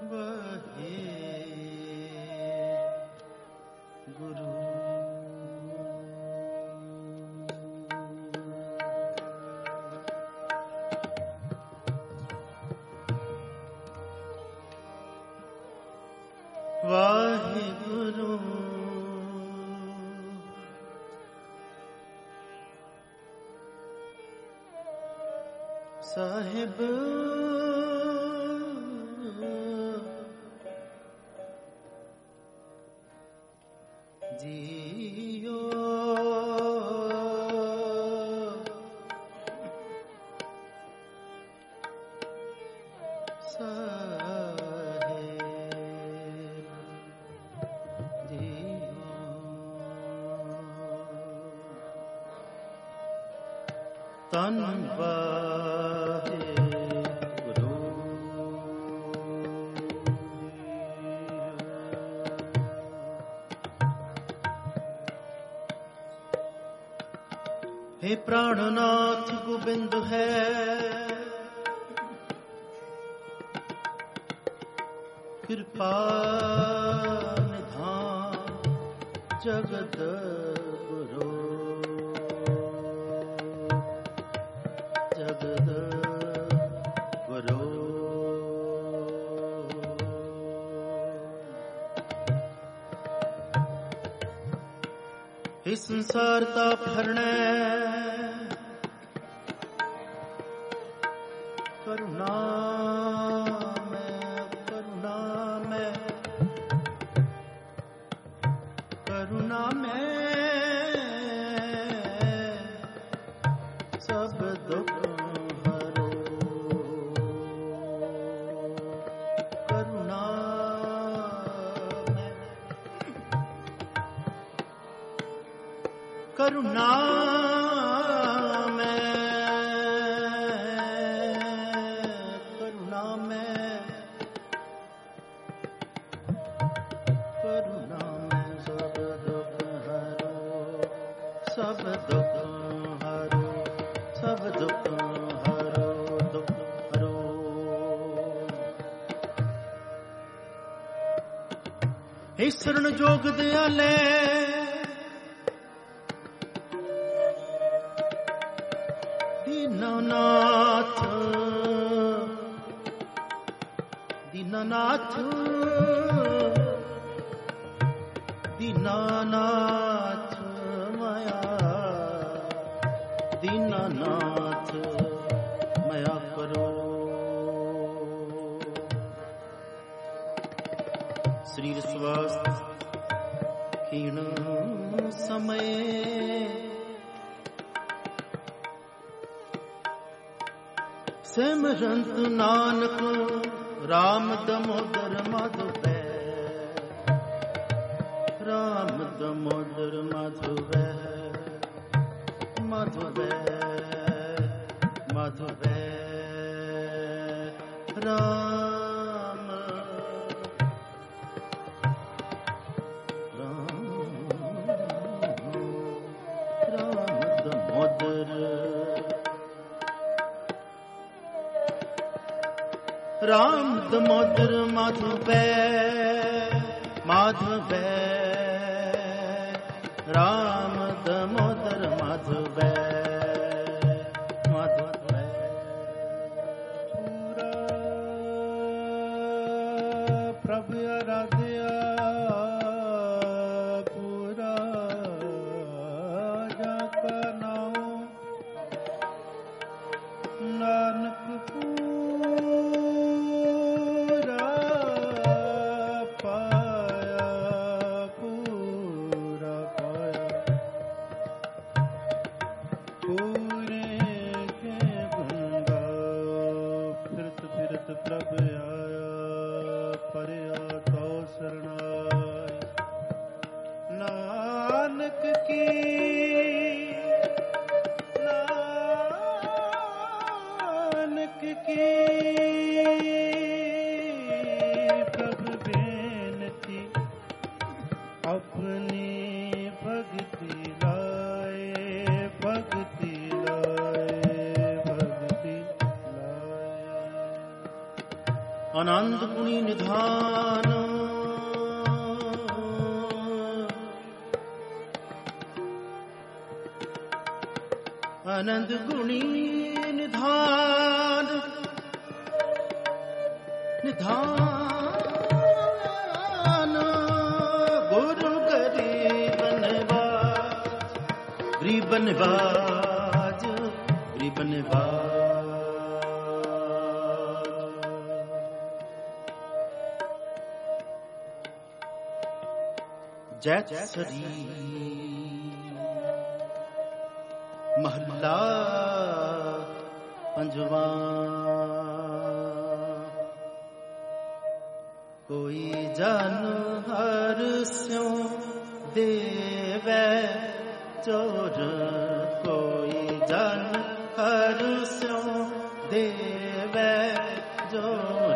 वाहे गुरु। वाहे गुरु साहिब जियो तन वाहे गुरु। हे प्राणनाथ गोविंद है कृपा निधान जगत गुरु। जगत गुरु इस संसार ता भरने करुणा में करुणा में करुणा में सब दुख करुणा में करुणा में करुणा में सब दुख हरो सब दुख हरो सब दुख हरो दुख हरो। हे शरण जोग दयाले दीननाथ दीननाथ दीननाथ माया दीननाथ माया करो। शरीर स्वास्थ्य क्षीण समय सिमरंत नानक राम दमोदर माधुवै राम दमोदर माधुवै माधुवै माधुवै राम राम राम दमोदर राम दमोदर माधुवै माधुवै राम दमोदर माधुवै माधुवै। पूरा प्रभु आराध्या पूरा जाका नाम नानक आनंद गुणी निधान आनंद गुणी निधान निधान गुरु गरीब निवाज गरीब निवाज जैसरी महला पंजवा कोई जन हर स्यों देवै चोर कोई जन हर स्यों देवै चोर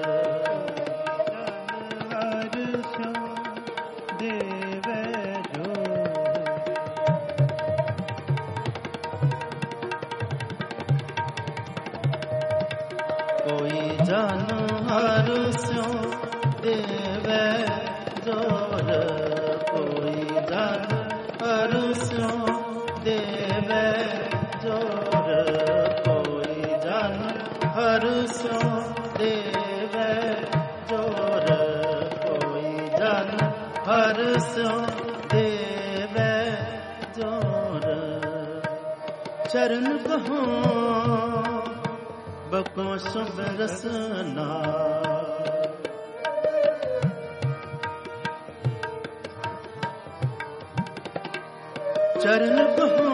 चरण कहो बको शुभ रसना चरण कहो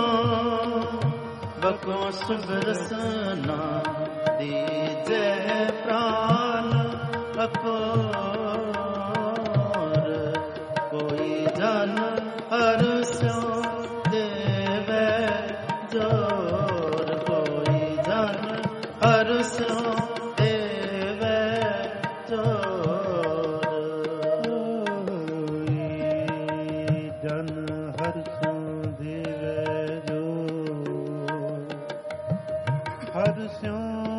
बको शुभ रसना दीजे प्राण अकोर कोई जन हर स्यों देवै जोर कोई जन हर स्यों देवै जोर जन हर स्यों देवै जोर हर स्यों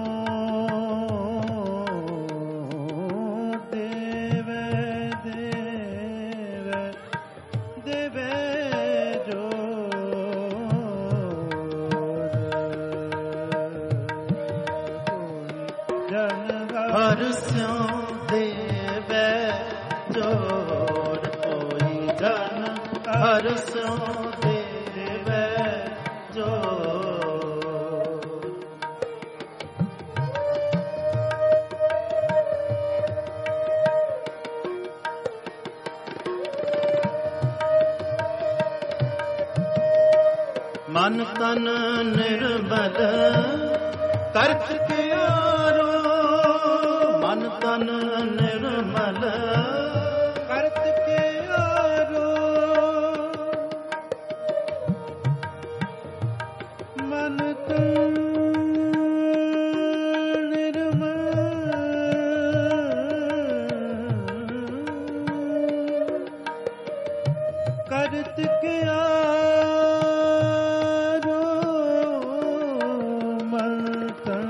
हर स्यों देवै जोर कोई जन हर स्यों देवै जोर मन तन निर्मल करत कियारो मन तन निर्मल करत कियारो मन तन निर्मल करत कियारो मन तन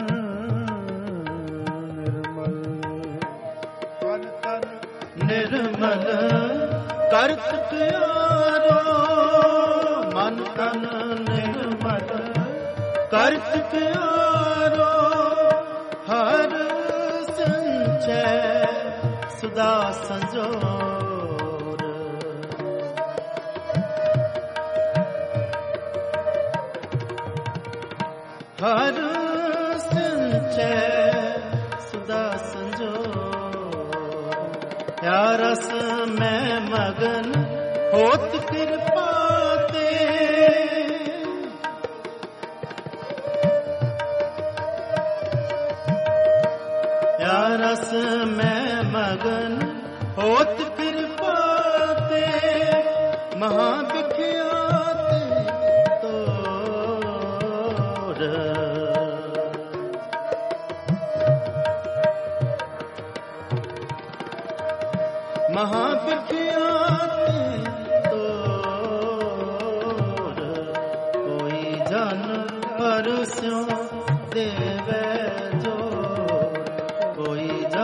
निर्मल करत प्यारो मन तन निर्मल करत प्यारो हर संचय सुदा संजोर हर संचय सुदा संजोर या रस में मगन होत कृपा ते या रस में मगन होत कृपा ते महाविख्यात तोर महाविख्यात तोर कोई जन हर स्यों देवै जोर कोई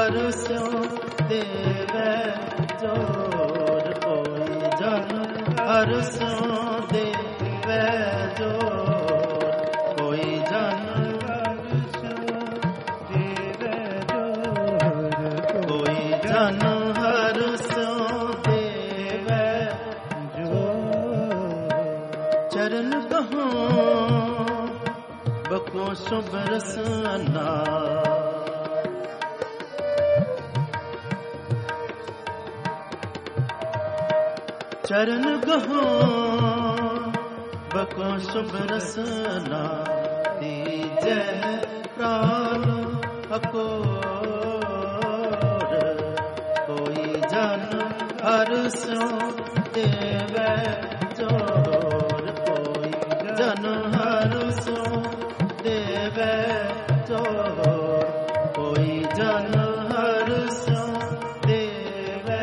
हर सो देवे जोर कोई जन हर सो देवे जोर कोई जन कोई जन हर सो देवे चरण कहो बको शुभ रसना चरण कहो बको शुभ रसना दीजै प्राण अकोर कोई जन हर सो देवे जोर कोई जन हर सो देवे जोर कोई जन हर सो देवे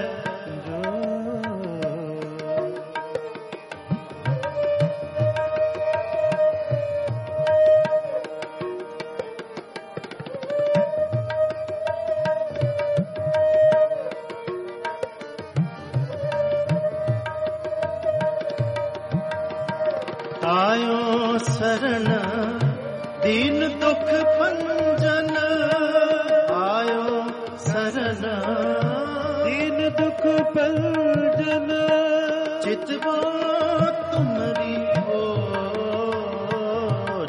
आयो शरण दीन दुख भंजन आयो शरण दीन दुख भंजन चितवा तुम्हारी ओर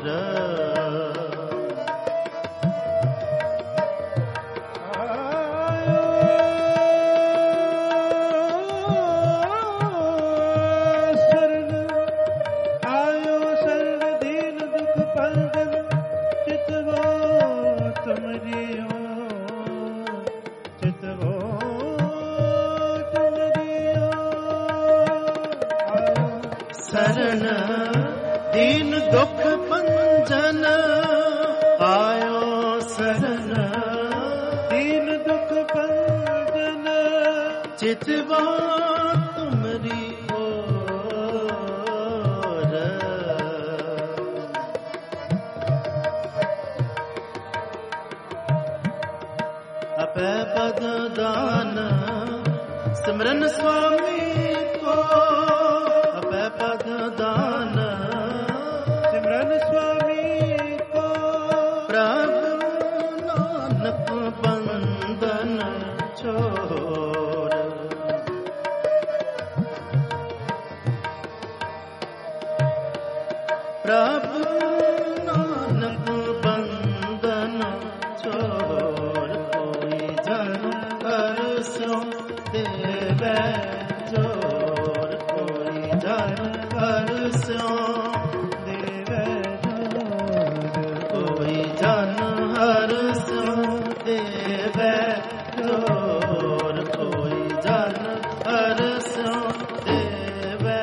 शरण दीन दुख भंजन आयो शरण दीन दुख भंजन चितवा तुम्हारी ओर अपे पद दान सिमरन स्वामी को अपे पद दान सिमरन स्वामी को प्रभु नानक बंदन छोड़ प्रभु नानक बंदन छोड़ कोई जन कर सो देवे जोर कोई जन कर सो देवे कोई जन हर सो देवे जोर कोई जन हर सो देवे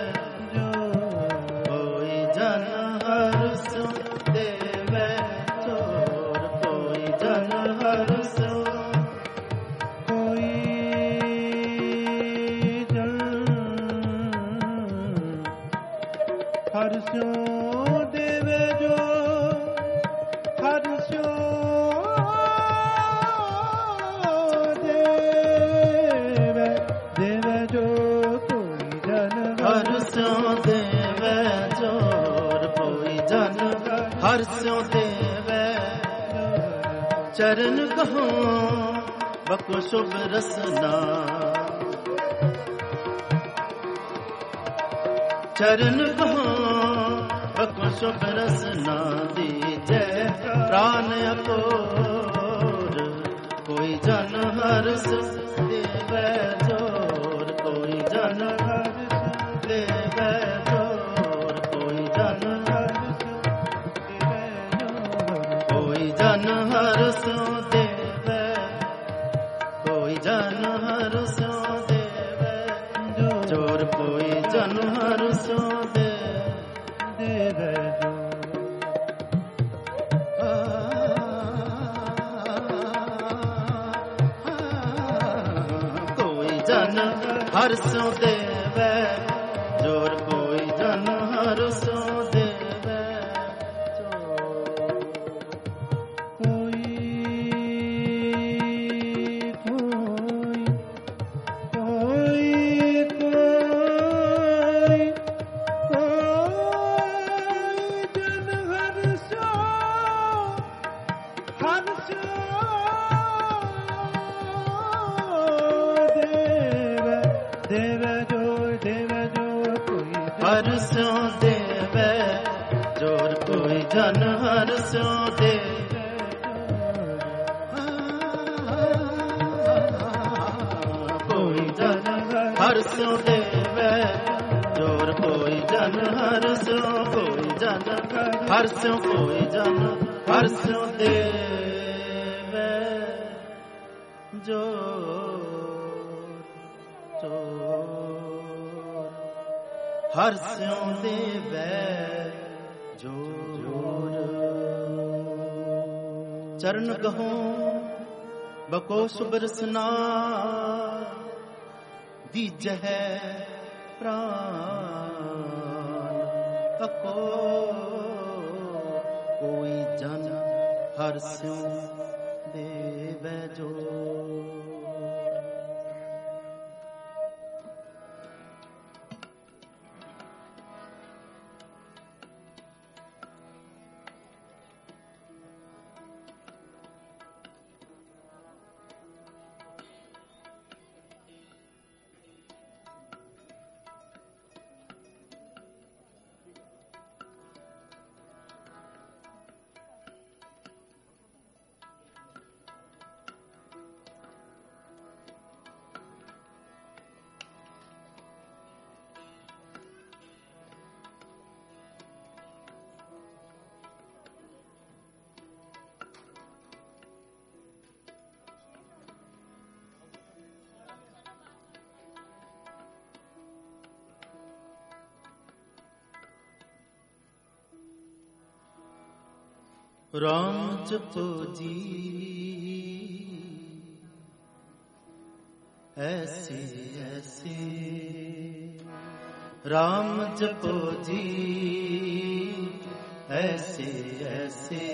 कोई जन हर सो देवे जोर कोई जन हर सो कोई जन हर सो देवे जो हर सो देवे देवे जो कोई जन हर सो देवे जोर कोई जन हर सो देवे चरण कहो बको शुभ रसना चरण कहो बको शुभ रसना दीजै प्राण अकोर कोई जन हर सो देवे जोर कोई जन हर सो देवे जोर कोई जन हर सो देवे जोर कोई जन हर सो देवे कोई जन हर सो देवे जोर कोई जन हर सो देवे जो कोई जन हर सो देवे जोर कोई जन हर सो देवे कोई हर स्यों देवे जोर कोई जन हर स्यों देवे कोई जन हर स्यों देवे जोर कोई जन हर स्यों कोई जन हर स्यों कोई जन हर स्यों देवे हर स्यों देवे जोर चरण गहो बको सुबरसना दीजह प्राण अको कोई जन हर स्यों देवे जोर राम जपो जी ऐसे ऐसे राम जपो जी ऐसे ऐसे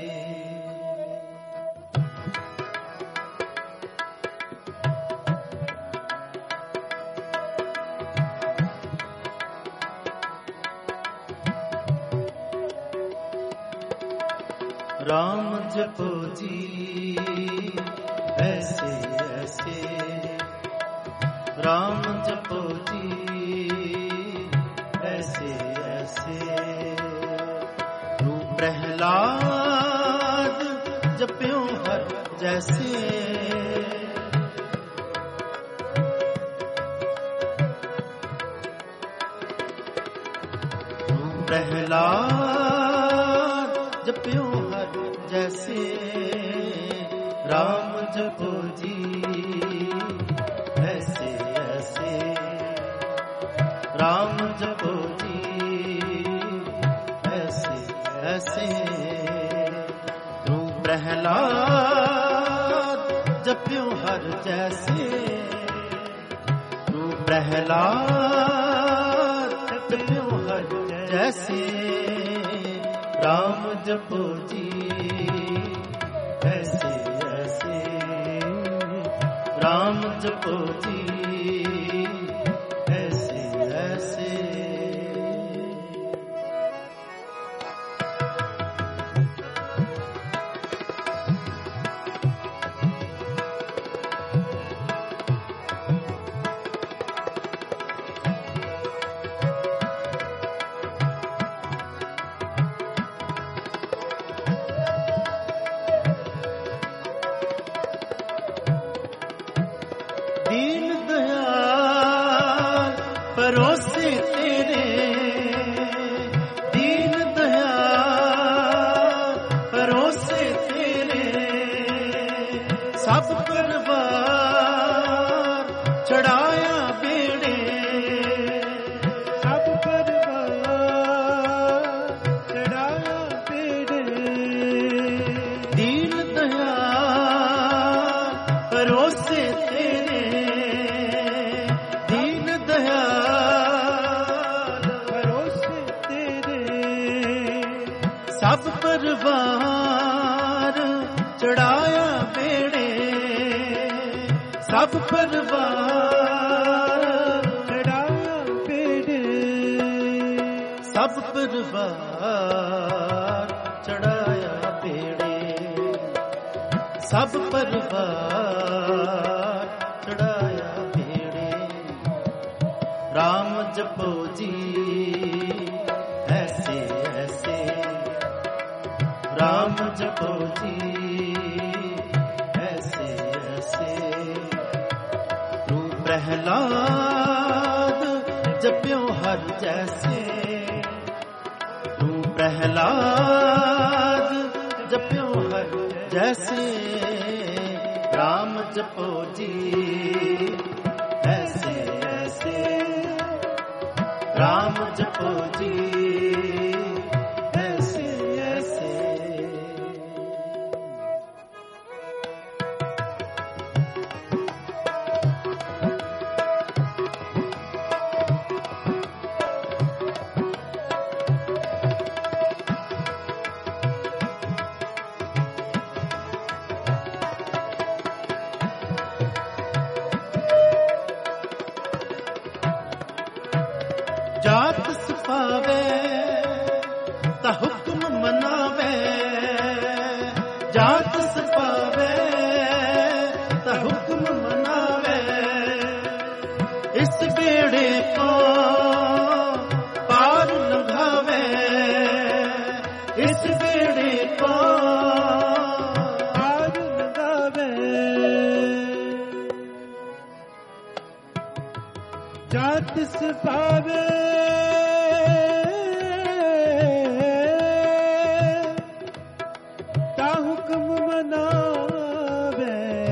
राम जपो जी ऐसे ऐसे राम जपो जी ऐसे ऐसे रूप प्रहलाद जप्यो हर जैसे रूप प्रहलाद जप्यो जैसे राम जपो जी ऐसे ऐसे राम जपो जी ऐसे ऐसे तू प्रहलाद जप्यो हर जैसे तू प्रहलाद जप्यो हर जैसे राम जपो जी ऐसे ऐसे राम जपो जी ऐसे ऐसे दीन दयाल परोसे तेरे दीन दयाल परोसे तेरे सब परिवार चढ़ाया बेड़े सब परिवार चढ़ाया बेड़े दीन दयाल परोसे तेरे दीन दयाल भरोसे तेरे सब परिवार चढ़ाया बेड़े सब परिवार चढ़ाया बेड़े सब परिवार चढ़ाया बेड़े सब परिवार चढ़ाया बेड़े। राम जपो जी ऐसे ऐसे, राम जपो जी ऐसे ऐसे। तू प्रहलाद जप्यो हर जैसे, तू प्रहलाद जप्यो हर जैसे। राम जपो जी ऐसे ऐसे, राम जपो जी ऐसे ऐसे। जात सुपावे ता हुक्म मनावे, जात सुपावे ता हुक्म मनावे। इस बेड़े को पार लंघावे, इस बेड़े को पार लगावे। जात सुपावे ता हुक्म मनावे।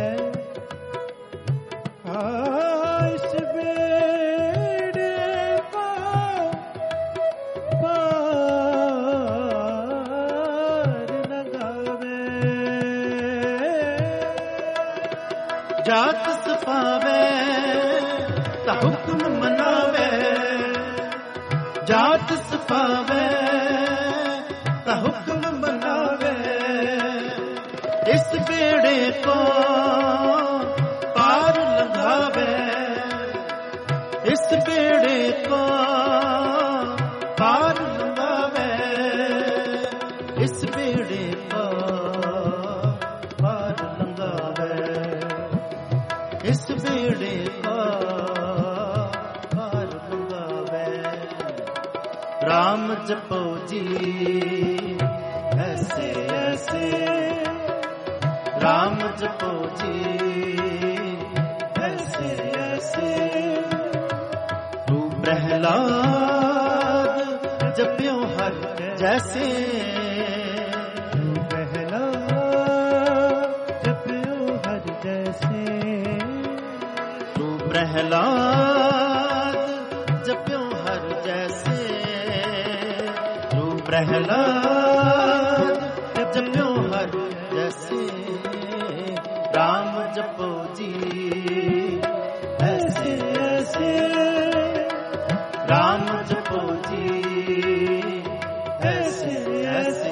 इस बेड़े को पार लगावे। जात सुपावे ता हुक्म मनावे, जात सुपावे ता हुक्म मनावे। इस बेड़े को पार लंघावे, इस बेड़े को पार लंघावे। इस बेड़े को पार लंघावे, इस बेड़े को पार लंघावे। राम जपो जी ऐसे ऐसे, राम जपो जी ऐसे ऐसे। तू प्रहलाद जप्यो हर जैसे, प्रहलाद जप्यो हर जैसे। तू प्रहलाद जप्यो हर जैसे, तू प्रहलाद जप्यो हर जैसे। राम जपो जी ऐसे ऐसे, राम जपो जी ऐसे ऐसे।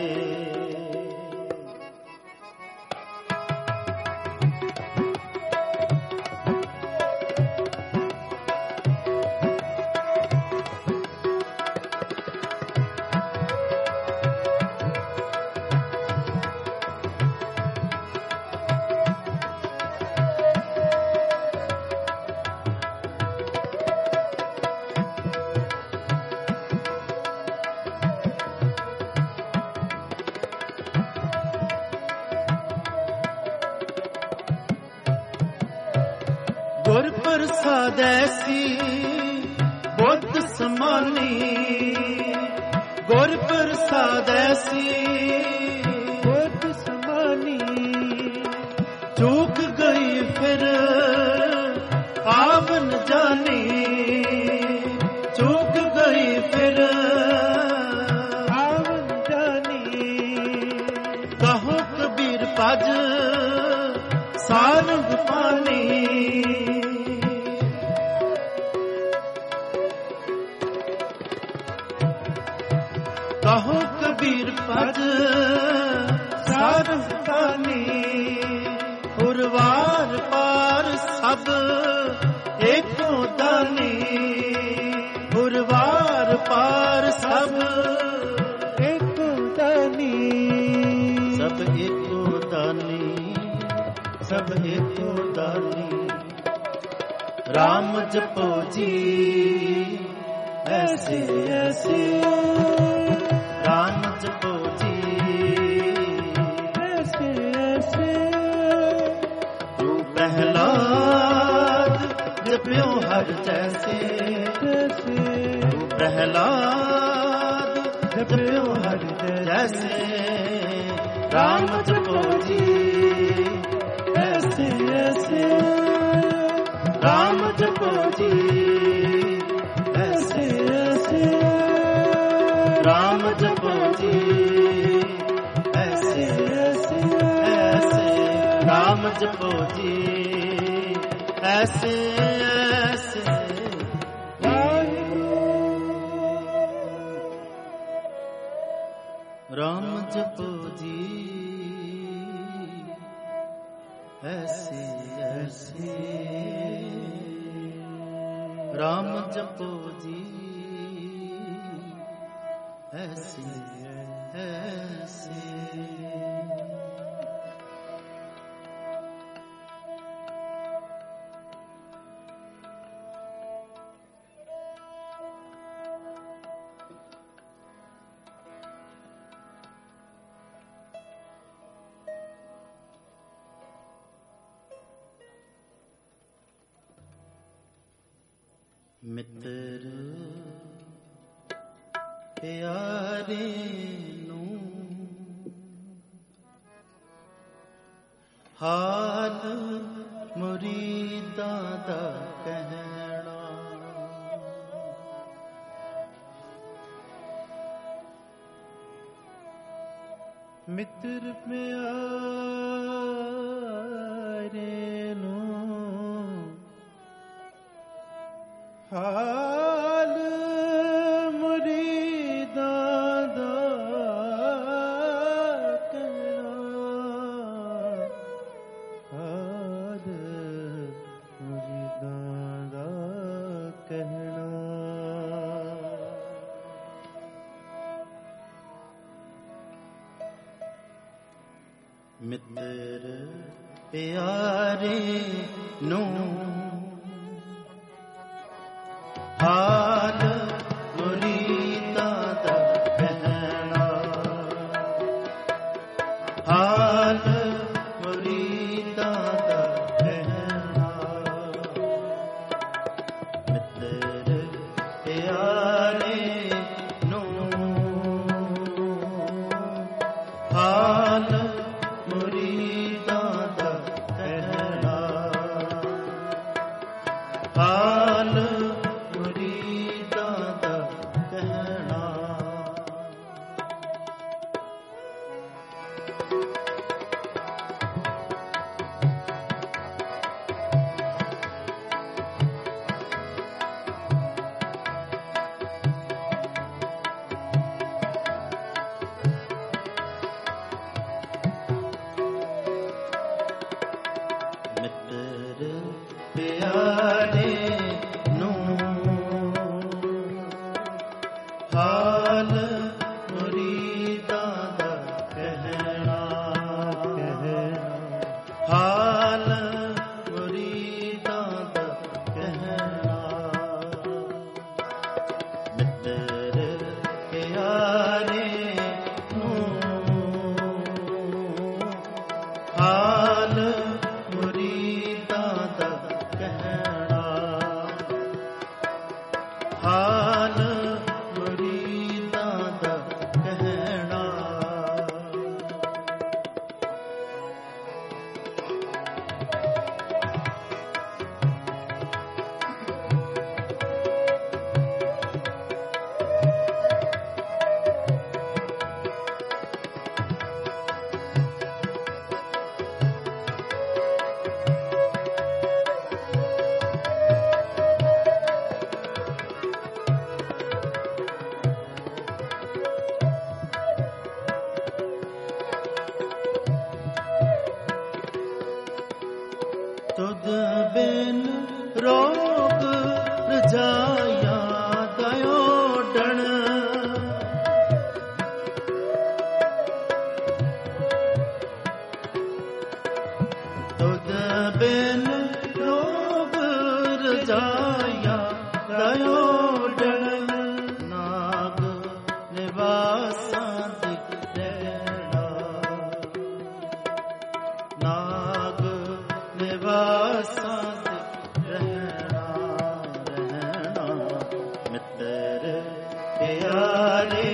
गुर प्रसाद ऐसी बुद्ध समानी, गुर प्रसाद ऐसी बुद्ध समानी। चूक गई फिर आवन जानी, चूक गई फिर आवन जानी। कहो कबीर पज सारंग पानी, कहो कबीर पद सारंग पानी। उर्वार पार सब एको दानी, उर्वार पार सब एको दानी। सब एको दानी। सब एको दानी। राम जपो जी ऐसे ऐसे, राम जपो जी ऐसे ऐसे। तू प्रहलाद जप्यो हर जैसे, तू प्रहलाद जप्यो हर जैसे। राम जपो जी ऐसे ऐसे, राम जपो जी ऐसे ऐसे, राम जपो जी ऐसे ऐसे ऐसे, राम जपो जी ऐसे ऐसे। राम जपो जी ऐसे ऐसे, राम जपो जी ऐसे ऐसे। मित्र प्यारे नू हाल मुरीदां दा कहना। मित्र प्यारे नू हाल मुरीदां दा कहना। हाल मुरीदां दा कहना। मित्र प्यारे नू हाल मुरीदां दा कहना। हाल मुरीदां दा कहना। मित्र प्यारे नू हाल मुरीदां दा कहना। हाल मुरीदां दा कहना। मित्र प्यारे नू हाल मुरीदां दा कहना। हाल मुरीदां दा कहना। मित्र प्यारे नू हाल मुरीदां दा कहना। हाल मुरीदां दा कहना। तुद बिन रोग रजाया दयोडण। तुझ बिन लोभ रजाया गयो डन नाग निवासां दी रहना नाग निवासां दी रहना रहना मित्र प्यारे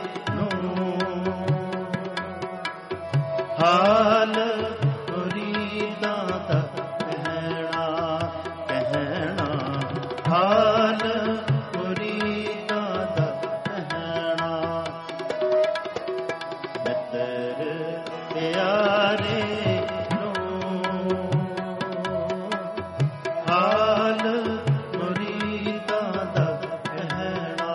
हाल मुरीदां दा कहना कहना हाल मुरीदां दा कहना मित्र प्यारे हाल मुरीदां दा कहना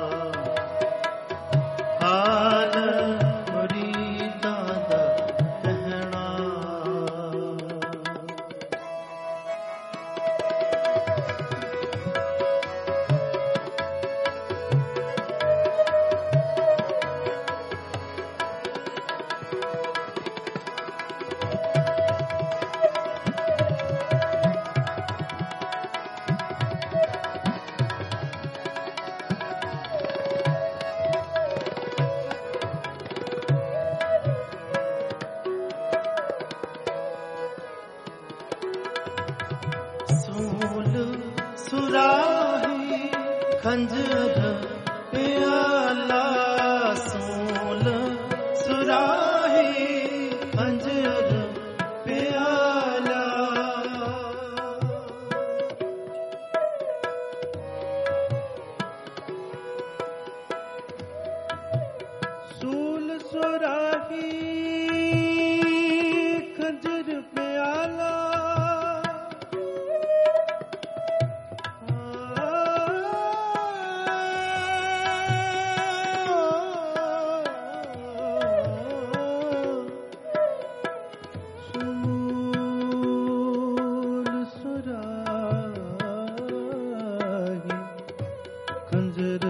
हाल मुरीदां दा कहना सूल सुराही खंजर प्याला सूल सुराही खंजर प्याला सूल सुराही खंजर प्याला सूल सुराही खंजर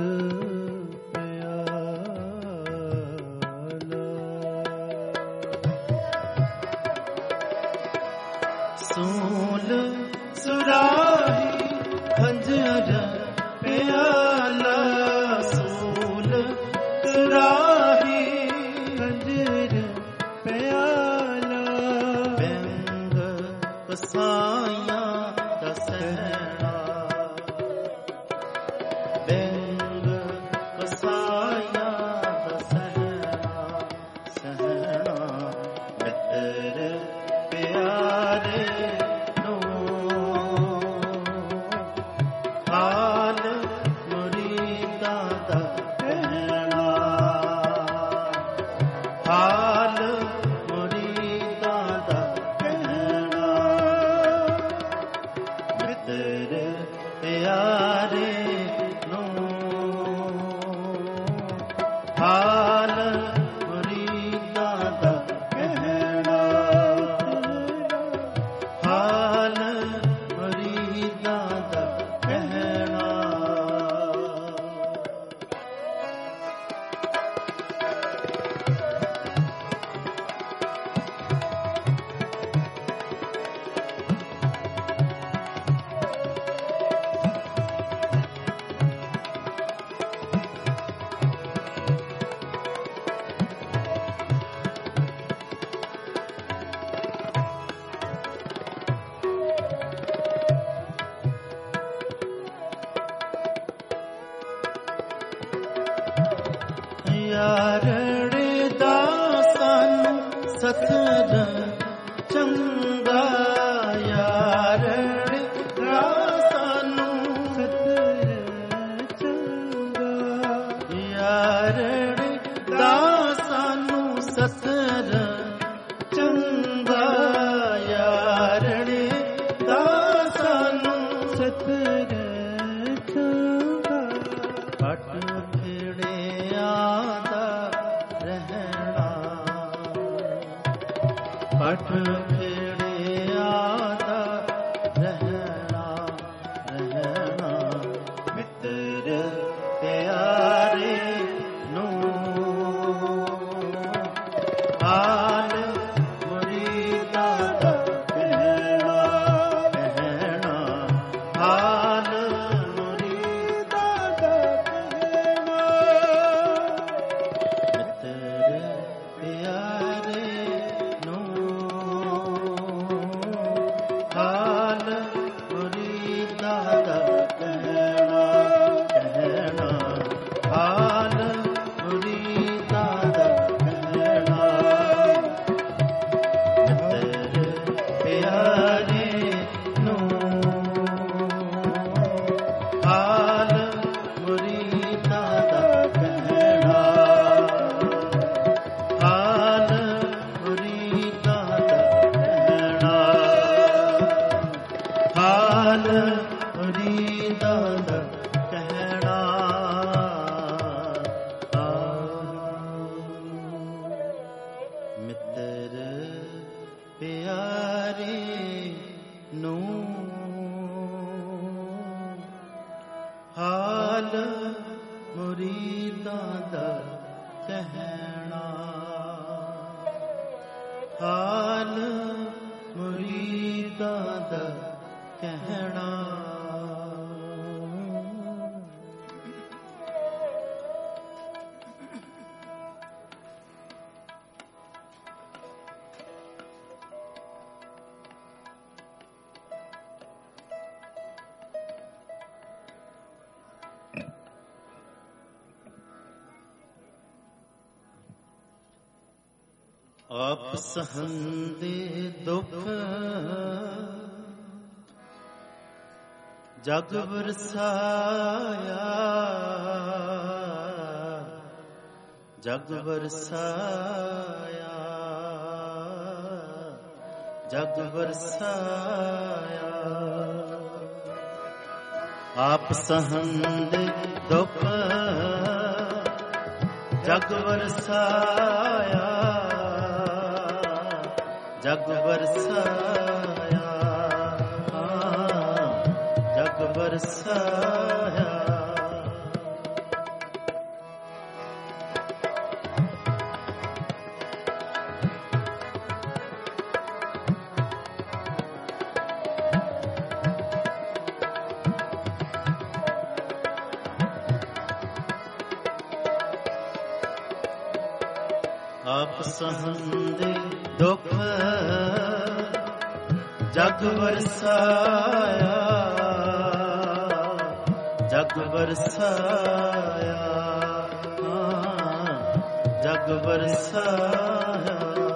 सूल सुराही खंजर प्याला सूल सुराही खंजर प्याला व्यंग कसाइयां दा सहना व्यंग कसाइयां दा सहना सहना मित्र प्यारे हाल मुरीदां दा कहना हाल मुरीदां दा कहना मित्र प्यारे हाल मुरीदां दा कहना हाल मुरीदां दा कहना यारड़े दासन सतर चंगा यारड़े दासन सतर चंगा यारड़े दासन सतर चंगा यारड़े दासन सतर चंगा पट खेड़ियां दा रहना पट खेड़ियां दा रहना रहना मित्र प्यारे हाल मुरीदां दा कहना ਮੁਰੀਦਾਂ ਦਾ ਕਹਿਣਾ। ਮਿੱਤਰ ਪਿਆਰੇ ਨੂੰ ਹਾਲ ਮੁਰੀਦਾਂ ਦਾ ਕਹਿਣਾ। ਹਾਲ ਮੁਰੀਦਾਂ ਦਾ ਕਹਿਣਾ। ਆਪ ਸਹੰਦੇ ਦੁੱਖ ਜਗ ਵਰਸਾਇਆ। ਜਗ ਵਰਸਾਇਆ। ਜਗ ਵਰਸਾਇਆ। ਆਪ ਸਹੰਦੇ ਦੁੱਖ ਜਗ ਵਰਸਾਇਆ। ਜਗ ਵਰਸਾਇਆ। ਜਗ ਵਰਸਾਇਆ। ਆਪ ਸਹੰਦੇ ਦੁੱਖ ਜਗ ਵਰਸਾਇਆ। ਜਗ ਵਰਸਾਇਆ। ਜਗ ਵਰਸਾਇਆ।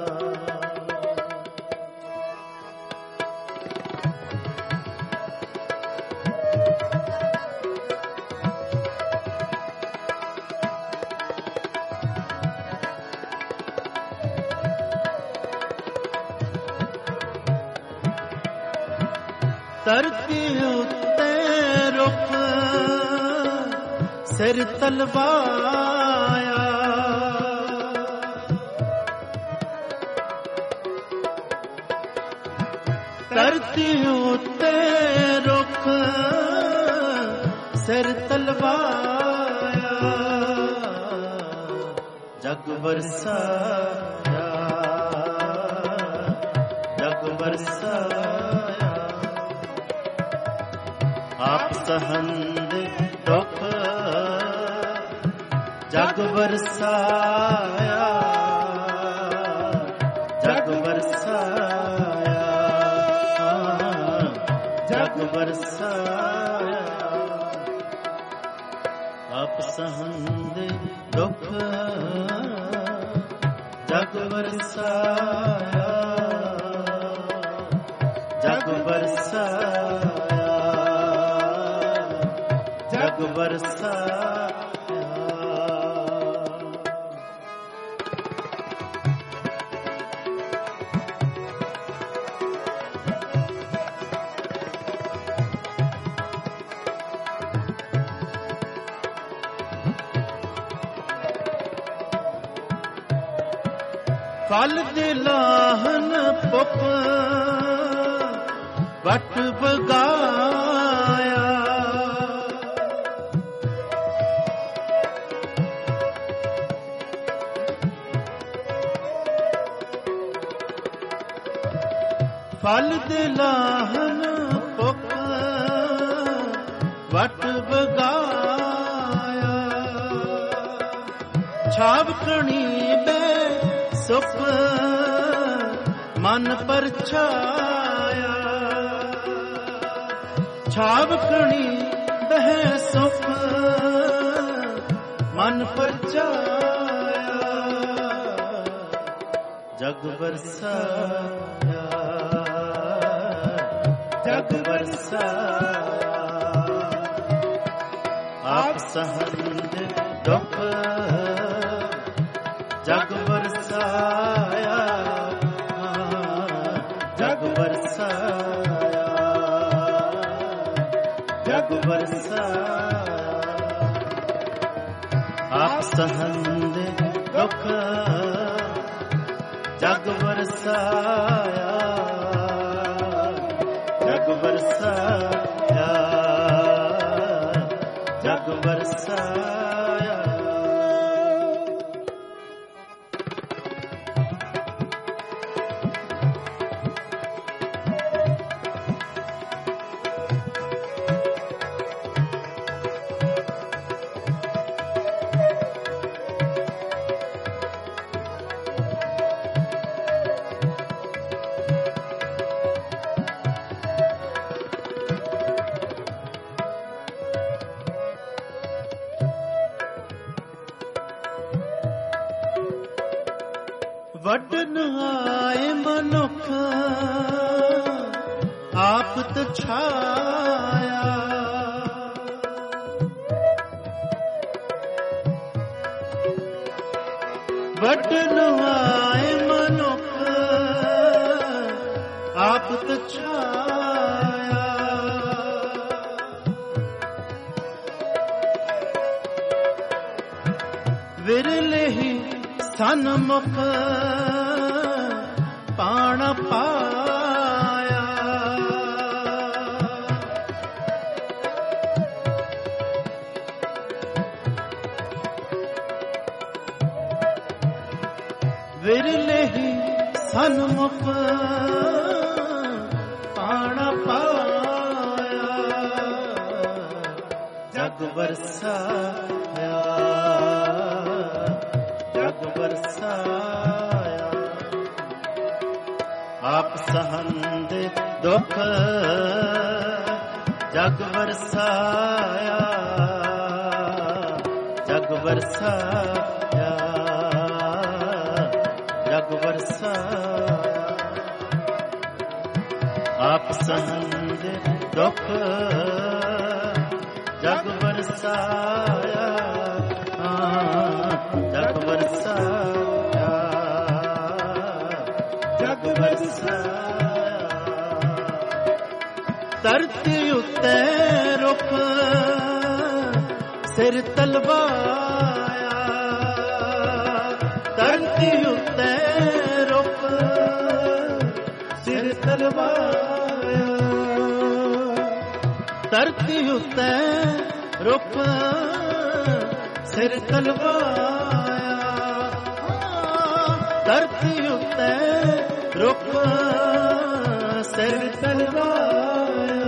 ਧਰਤੀ ਉੱਤੇ ਰੁੱਖ ਸਿਰ ਤਲਵਾਇਆ। ਧਰਤੀ ਉੱਤੇ ਰੁੱਖ ਸਿਰ ਤਲਵਾਇਆ। ਜਗ ਵਰਸਾਇਆ। ਜਗ ਵਰਸਾਇਆ। ਆਪ ਸਹੰਦੇ ਦੁੱਖ ਜਗ ਵਰਸਾਇਆ। ਜਗ ਵਰਸਾਇਆ। ਜਗ ਵਰਸਾਇਆ। ਆਪ ਸਹੰਦੇ ਦੁੱਖ ਜਗ ਵਰਸਾਇਆ। ਜਗ ਵਰਸਾਇਆ। ਜਗ ਵਰਸਾਇਆ। ਫਲ ਦੇ ਲਾਹਨ ਪੁੱਪ ਵਟ ਬਗਾਇਆ। ਫਲ ਦੇ ਲਾਹਨ ਪੁੱਪ ਵਟ ਬਗਾਇਆ। ਛਾਬ ਕਣੀ ਬੈ ਸੁਖ ਮਨ ਪਰਛਾਇਆ। ਛਾਬ ਕਣੀ ਬਹਿ ਸੁਖ ਮਨ ਪਰਛਾਇਆ। ਜਗ ਵਰਸਾਇਆ। ਜਗ ਵਰਸਾਇਆ। ਆਪ ਸਹੰਦੇ ਦੁੱਖ ਜਗ ਵਰਸਾਇਆ। ਜਗ ਵਰਸਾਇਆ। ਜਗ ਵਰਸਾਇਆ। ਆਪ ਸਹੰਦੇ ਦੁਖ ਜਗ ਵਰਸਾਇਆ, ਜਗ ਵਰਸਾਇਆ, ਜਗ ਵਰਸਾਇਆ। ਵੱਢਣ ਆਏ ਮਨੁੱਖ ਆਪ ਤਛਾਇਆ, ਵੱਢਣ ਆਏ ਮਨੁੱਖ ਆਪ ਤਛਾਇਆ। ਵਿਰਲੇ ਹੀ ਸਨਮੁਖ ਪਾਣ ਪਾਇਆ, ਵਿਰਲੇ ਹੀ ਸਨਮੁਖ ਪਾਣ ਪਾਇਆ। ਜਗ ਵਰਸਾਇਆ, ਜਗ ਵਰਸਾਇਆ। ਆਪ ਸਹੰਦੇ ਦੁਖ ਜਗ ਵਰਸਾਇਆ, ਜਗ ਵਰਸਾਇਆ, ਜਗ ਵਰਸਾਇਆ। ਆਪ ਸਹੰਦੇ ਦੁਖ ਜਗ ਵਰਸਾਇਆ, ਜਗ ਵਰਸਾਇਆ, ਜਗ ਵਰਸਾਇਆ। ਧਰਤੀ ਉੱਤੇ ਰੁੱਖ ਸਿਰ ਤਲਵਾਇਆ, ਧਰਤੀ ਉੱਤੇ ਰੁੱਖ ਸਿਰ ਤਲਵਾਇਆ, ਧਰਤੀ ਉੱਤੇ ਰੁੱਖ ਸਿਰ ਤਲਵਾਇਆ। ਧਰਤੀ ਉੱਤੇ ਰੁੱਖ ਸਿਰ ਤਲਵਾਇਆ।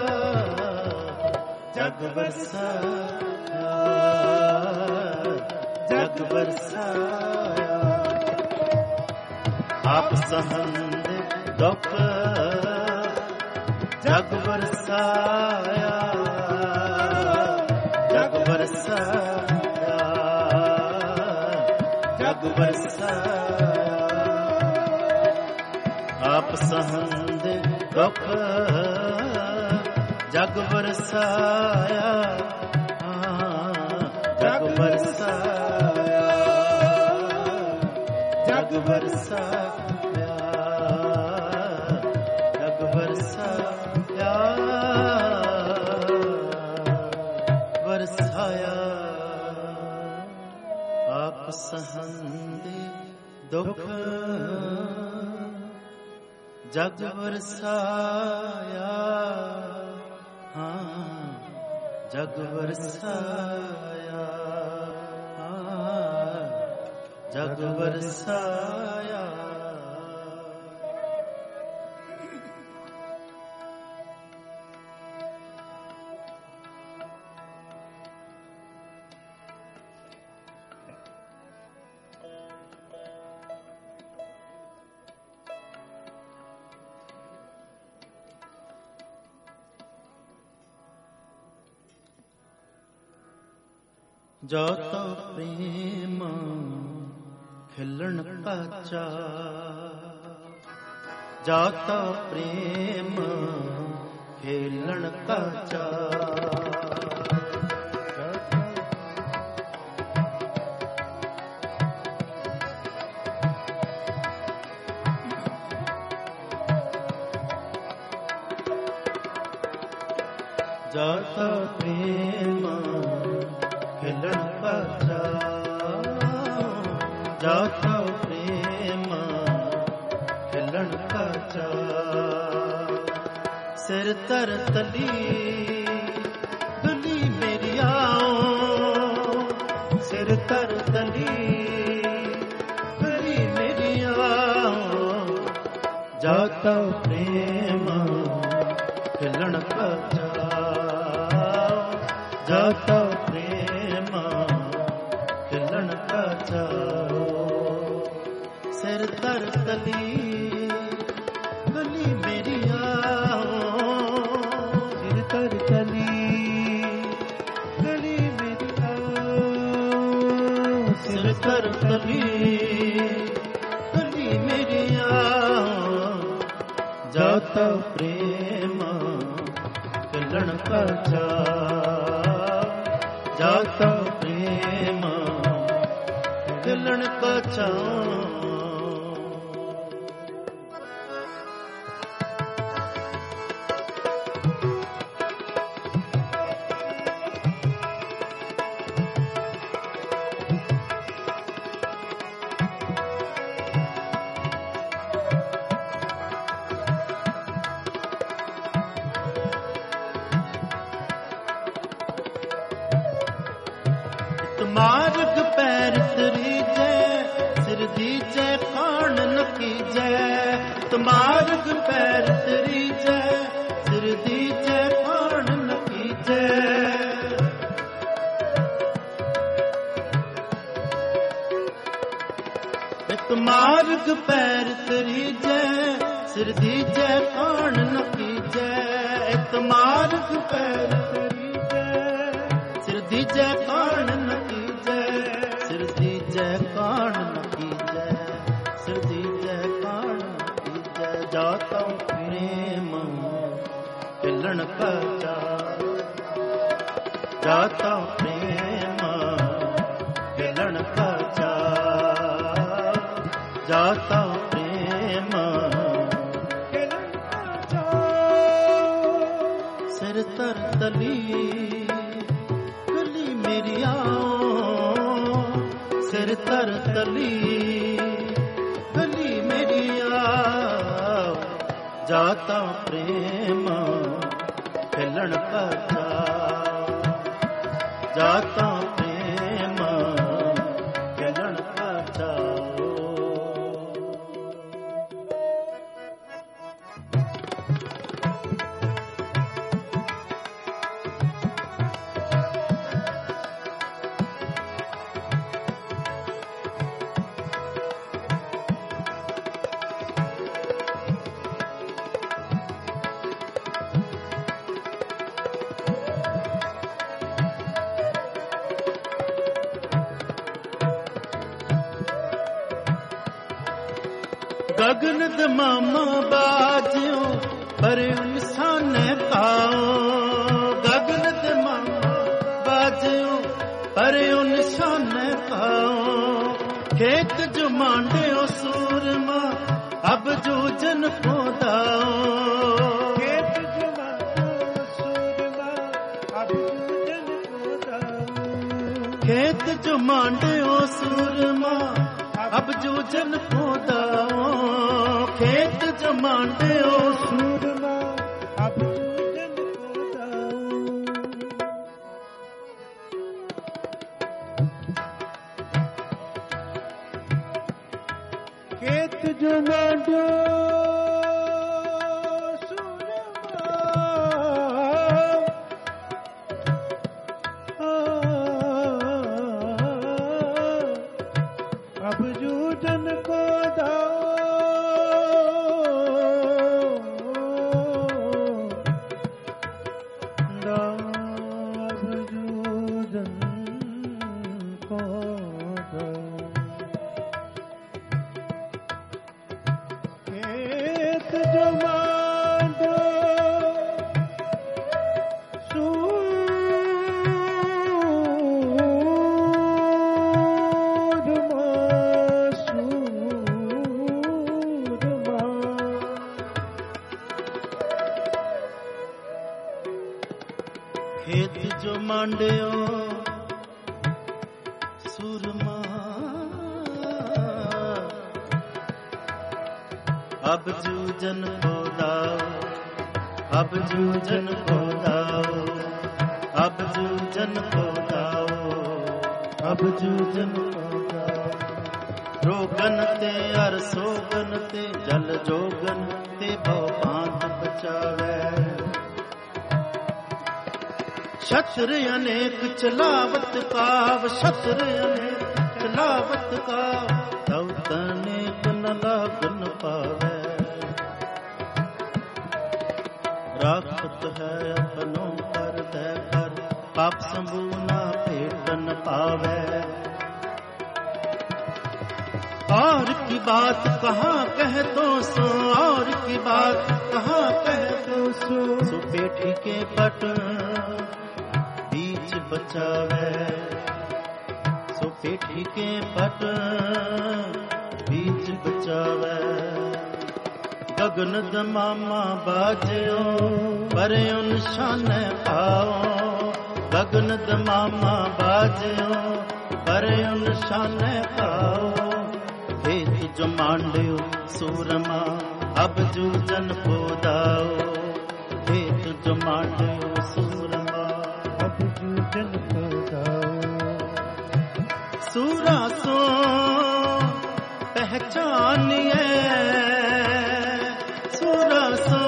ਜਗ ਵਰਸਾਇਆ, ਜਗ ਵਰਸਾਇਆ। ਆਪ ਸਹੰਦੇ ਦੁਖ ਜਗ ਵਰਸਾਇਆ, ਜਗ ਵਰਸਾਇਆ, ਜਗ ਵਰਸਾਇਆ। ਆਪ ਸਹੰਦੇ ਦੁਖ ਜਗ ਵਰਸਾਇਆ, ਜਗ ਵਰਸਾਇਆ, ਜਗ ਵਰਸਾਇਆ, ਜਗ ਵਰਸਾਇਆ, ਵਰਸਾਇਆ। ਆਪ ਸਹੰਦੇ ਦੁਖ ਜਗ ਵਰਸਾਇਆ, ਜਗ ਵਰਸਾਇਆ, ਜਗ ਵਰਸਾਇਆ। ਜੋ ਤੋ ਪ੍ਰੇਮ ਖਿਲਣ ਕਾਚਾ, ਜੋ ਤੋ ਪ੍ਰੇਮ ਖਿਲਣ ਕਾਚਾ। जाता प्रेम खिलन का चाव, जाता प्रेम खिलन का चाव। सिर तर तली दुली मेरी आओ, सिर तर तली दुली मेरी आओ, जाता प्रेम खिलन का चाव, जाता प्रेम खिलन का चाव। सिर तर तली गली मेरी आओ, सिर तर तली गली मेरी आओ, सिर तर तली गली मेरी आओ, जाता प्रेम खिलन का चाव, जाता प्रेम खिलन का चाव। मार्ग पैर तरीजै, सिर दीजै खान न कीजै। मार्ग पैर तरीजै, सिर दीजै खान न कीजै। मार्ग पैर तरीजै, सिर दीजै खान न कीजै। मार्ग पैर तरीजै, सिर दीजै खान न कीजै। सिर दीजै कान न कीजै, सिर दीजै कान न कीजै। जाता प्रेम खिलन का चाव, जाता प्रेम खिलन का चाव, जाता प्रेम खिलन का चाव। सिर तर तली गली मेरी आओ, सिर तर तली गली मेरी आओ, जाता प्रेम खिलन का चाव, जाता प्रेम खिलन का चाव। गगन दमामा बाजियो पर इंसान पाओ, गगन दमामा बाजियो पर इंसान पाओ। खेत जो मांडे सूरमा अब जूझन पोदाओ, खेत जो मांडे सूरमा अब जूझन पोदाओ। खेत जो मांडे सूरमा अब जूझन पोदाओ। खेत जो मांडे सूरमा अब जूझन पोदाओ। खेत जो मांडे अब जूझन को दाओ। अब जूझन को दाओ। खेत जो मांडियो सूरमा, अब जूझन को दाओ, अब जूझन को दाओ, अब जूझन को दाओ, अब जूझन को दाओ। रोगन ते अर सोगन ते जल जोगन ते भव भांत बचावे। शस्त्र अनेक चलावत काव, शस्त्र अनेक चलावत काव, तव तनेक न लागन पावे। राखत है अपनों पर दय कर, पाप संभू ना भेटन पावे। और की बात कहाँ कह दो सो, और की बात कहाँ कह दो सो, सुपेठी के पट बीच बचावे। सुपेठी के पट बीच बचावे। गगन दमामा बाजो पर उन शान पाओ, गगन दमामा बाजो पर उन शान पाओ। खेत जो मांडियो सूरमा, अब जूझन को दाओ, खेत जो मांडियो सूरमा, अब जूझन को दाओ। सूरा सो पहचानिए, सूरा सो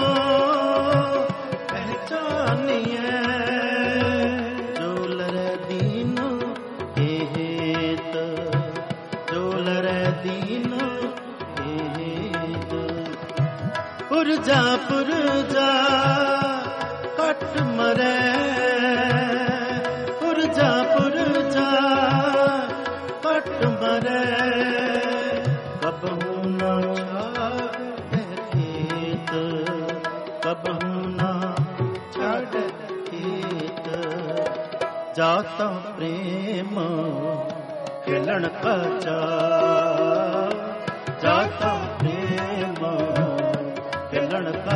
पहचानिए। जो लरे दीन के हेत, जो लरे दीन के हेत। पुरजा पुरजा कट मरे, पुरजा पुरजा कट मरे। कबहू न छाड़े खेत, कबहू न छाड़े खेत। जाता प्रेम खिलन का चाव, जाता प्रेम खिलन का।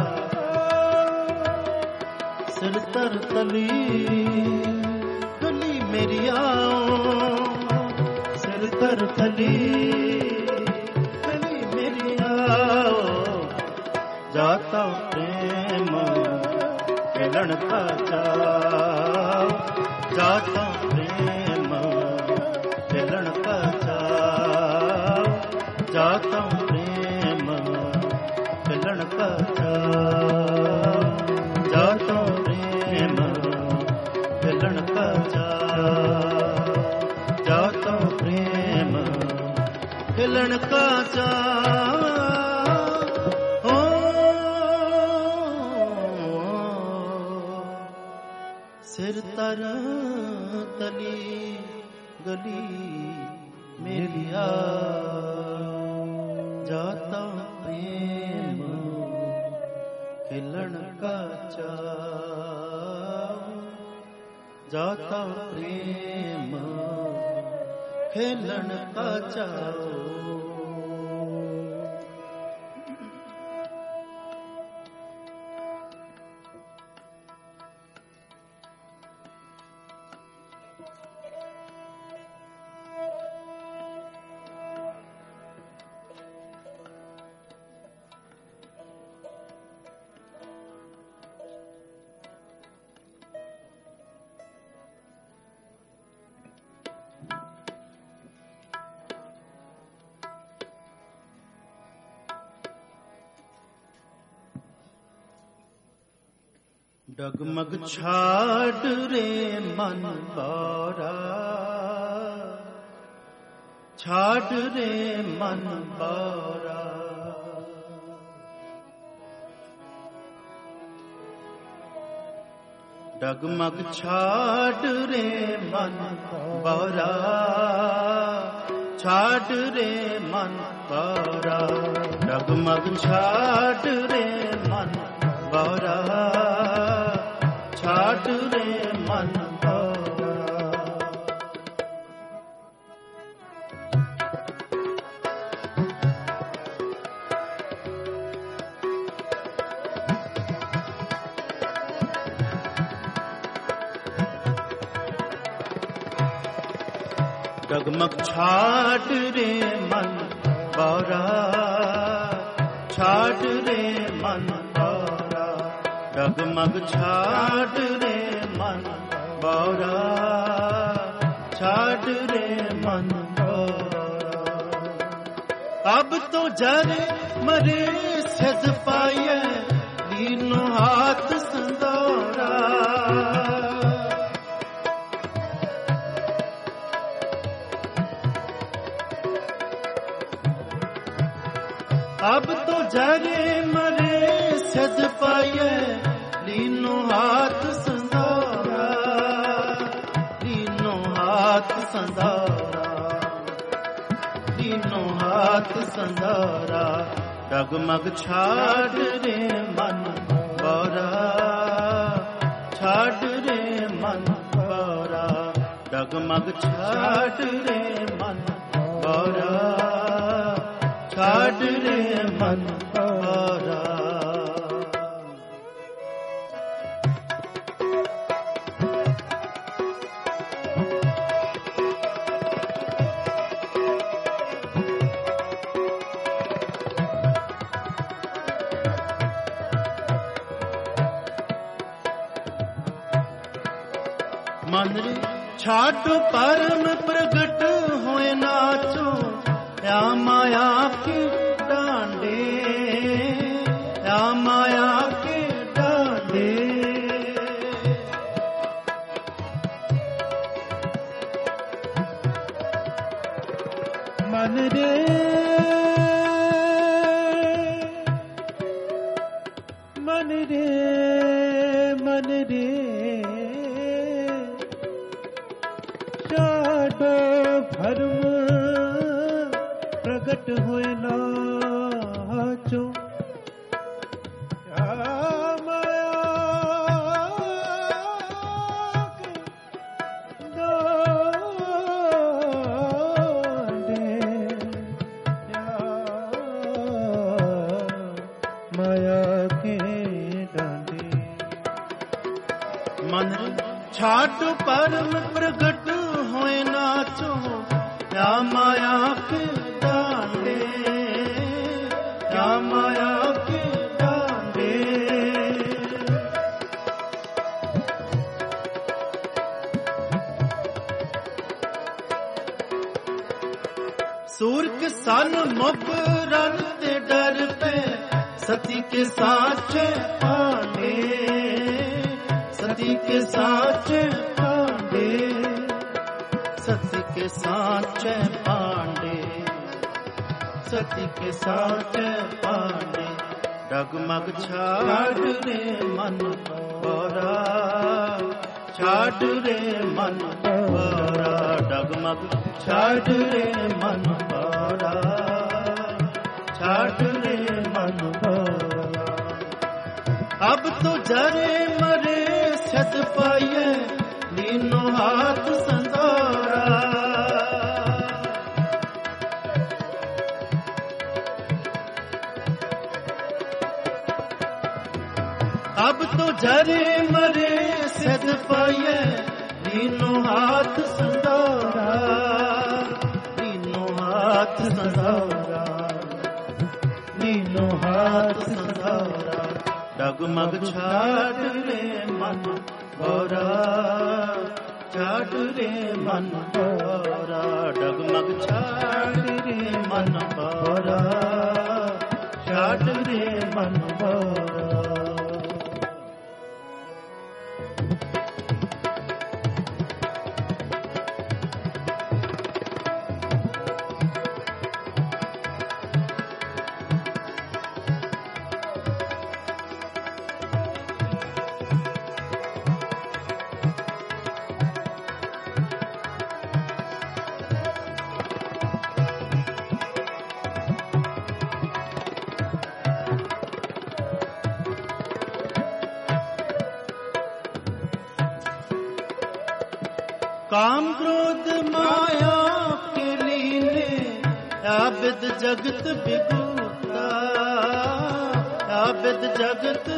सिर तर तली गली मेरी आओ, सिर तर तली गली मेरी आओ। जाता प्रेम खिलन का चाव, जाता प्रेम खिलन का चाव, जाता प्रेम खिलन का चाव, जाता प्रेम खिलन का चाव, जाता प्रेम खिलन का चाव। हो सिर तर तली गली मेरी आओ। जाता प्रेम खिलन का चाव, जाता प्रेम खिलन का चाव। डगमग छाड़ रे मन बारा, छाड़ रे मन बारा। डगमग छाड़ रे मन बारा, छाड़ रे मन बारा। डगमग छाड़ रे मन बारा, छाड़ रे मन बारा। डगमग छाड़ रे मन बौरा, छाड़ रे मन बौरा, डगमग छाड़ रे मन बौरा, छाड़ रे मन बौरा। अब तो जरे मरे सज पाए लीनो हाथ संदौरा, अब तो जरे मरे सज पाए लीनो हाथ संदौरा, लीनो हाथ संदौरा, लीनो हाथ संदौरा। डगमग छाड़ रे मन बौरा, छाड़ रे मन बौरा, डगमग छाड़ रे मन बौरा, छाड़ रे मन बौरा। मन रे छाड़ परम प्रगट होए नाचो, या माया के डांडे, या माया के डांडे। मन रे मन रे मन रे छाड़ो भरम प्रगट हुए नाचो, या माया के डांडे, या माया के डांडे। मन छाड़ परम प्रगट होए नाचो, या माया के डांडे, या माया के डांडे। सूर के सन मुकरन ते डर पे, सती के साचे पांडे, सती के साचे पांडे, सती के साचे पांडे, सती के साचे पांडे। डगमग छाड़ रे मन बौरा, छाड़ रे मन बौरा, डगमग छाड़ रे मन बौरा, छाड़ रे मन बौरा। अब तो जरे मरे सज पाए लीनो हाथ संदौरा, अब तो जरे मरे सज पाए लीनो हाथ संदौरा, लीनो हाथ संदौरा, लीनो हाथ संदौरा। डगमग छाड़ रे मन बौरा, छाड़ रे मन बौरा, डगमग छाड़ रे मन बौरा, छाड़ रे मन बौरा। काम क्रोध माया के लीने, आबिद जगत बिगूता, आबिद जगत।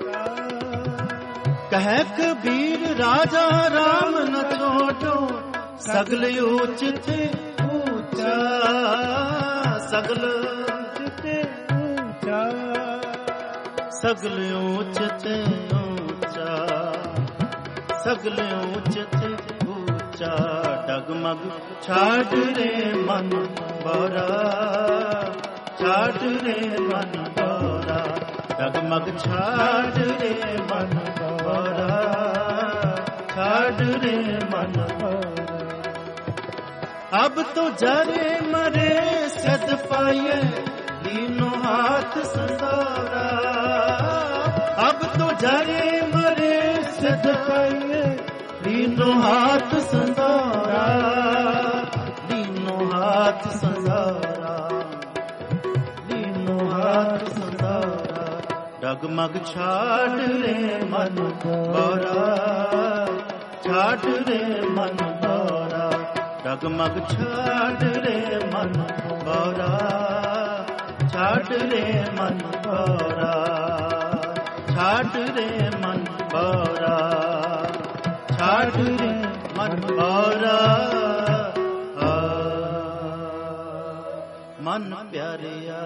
कह कबीर राजा राम न छोड़ो, ਸਗਲ ਉੱਚ ਤੇ ਉੱਚਾ, ਸਗਲ ਤੇ ਉੱਚਾ, ਸਗਲ ਉੱਚ ਤੇ ਉੱਚਾ, ਸਗਲ ਉੱਚ ਤੇ ਉੱਚਾ। ਡਗਮਗ ਛਾੜ ਰੇ ਮਨ ਬੋਰਾ, ਛਾੜ ਰੇ ਮਨ ਬੋਰਾ, ਡਗਮਗ ਛਾੜ ਰੇ ਮਨ ਬੋਰਾ, ਛਾੜ ਰੇ ਮਨ ਬੋਰਾ। ਅਬ ਤੋ ਜਰੇ ਮਰੇ ਸਦ ਪਾਈਏ, ਲੀਨੋ ਹਾਥ ਸੰਦੋਰਾ। ਅਬ ਤੋ ਜਰੇ ਮਰੇ ਸਦ ਪਾਈਏ, ਲੀਨੋ ਹਾਥ ਸੰਦੋਰਾ, ਲੀਨੋ ਹਾਥ ਸੰਦੋਰਾ, ਲੀਨੋ ਹਾਥ ਸੰਦੋਰਾ। ਡਗਮਗ ਛਾੜ ਰੇ ਮਨ ਬੋਰਾ, ਛਾੜ ਰੇ ਮਨ ਬੋਰਾ, ਡਗਮਗ ਛਾੜ ਰੇ ਮਨ ਬੋਰਾ, ਛਾੜ ਰੇ ਮਨ ਬੋਰਾ, ਛਾੜ ਰੇ ਮਨ ਬੋਰਾ, ਛਾੜ ਰੇ ਮਨ ਬੋਰਾ। ਮਨ ਪਿਆਰਿਆ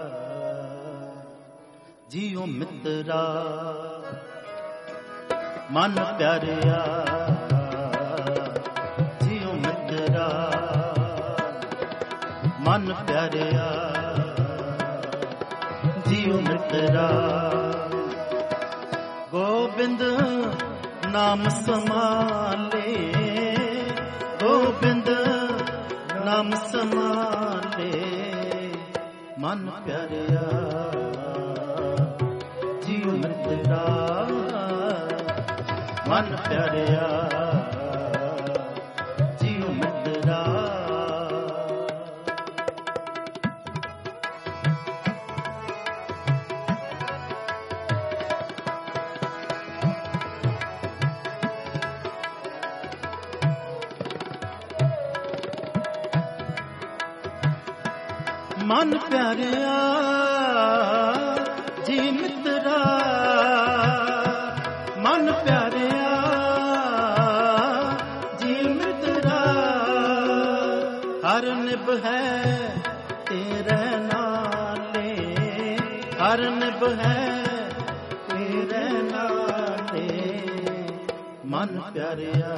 ਜੀਓ ਮਿੱਤਰਾ, ਮਨ ਪਿਆਰਿਆ ਜੀਓ ਮਿੱਤਰਾ, ਮਨ ਪਿਆਰਿਆ ਜੀਓ ਮਿੱਤਰਾ। ਗੋਬਿੰਦ ਨਾਮ ਸਮਾਲੇ, ਗੋਬਿੰਦ ਨਾਮ ਸਮਾਲੇ, ਮਨ ਪਿਆਰਿਆ ਜੀਓ ਮਿੱਤਰਾ, ਮਨ ਪਿਆਰਿਆ ਜੀਓ ਮਿੱਤਰਾ। ਮਨ ਪਿਆਰਿਆ ਜੀ ਮਿੱਤਰਾ, ਮਨ ਪਿਆਰਿਆ ਜੀ ਮਿੱਤਰਾ। ਹਰ ਨਿਭ ਹੈ ਤੇਰੇ ਨਾਲੇ, ਹਰ ਨਿਭ ਹੈ ਤੇਰੇ ਨਾਲੇ, ਮਨ ਪਿਆਰਿਆ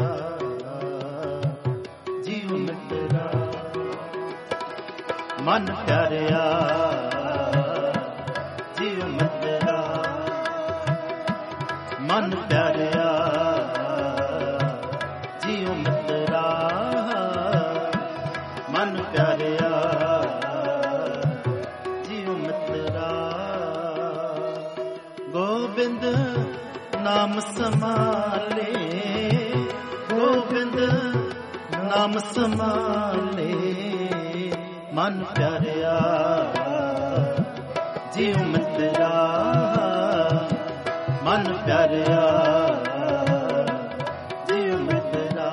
ਜੀਓ ਮਿੱਤਰਾ, ਮਨ ਪਿਆਰਿਆ ਜੀਓ ਮਿੱਤਰਾ, ਮਨ ਪਿਆਰਿਆ ਜੀਓ ਮਿੱਤਰਾ, ਮਨ ਪਿਆਰਿਆ ਜੀਓ ਮਿੱਤਰਾ। ਗੋਬਿੰਦ ਨਾਮ ਸਮਾਲੇ, ਗੋਬਿੰਦ ਨਾਮ ਸਮਾਲੇ, ਮਨ ਪਿਆਰਿਆ ਜੀਓ ਮਿੱਤਰਾ, ਮਨ ਪਿਆਰਿਆ ਜੀਓ ਮਿੱਤਰਾ।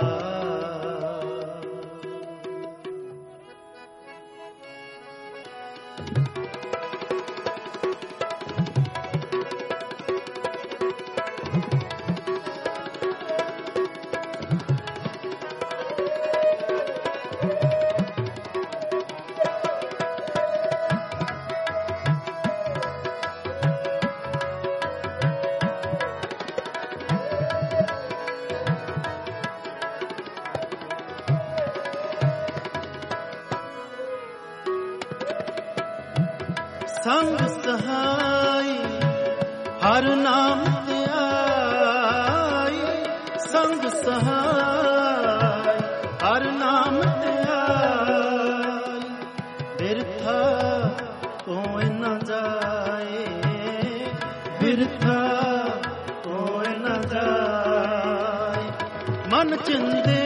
ਸੰਗ ਸਹਾਈ ਹਰ ਨਾਮ ਧਿਆਈ, ਸੰਗ ਸਹਾਈ ਹਰ ਨਾਮ ਧਿਆਈ। ਬਿਰਥਾ ਕੋਈ ਨਾ ਜਾਏ, ਬਿਰਥਾ ਕੋਈ ਨਾ ਜਾਏ। ਮਨ ਚਿੰਦੇ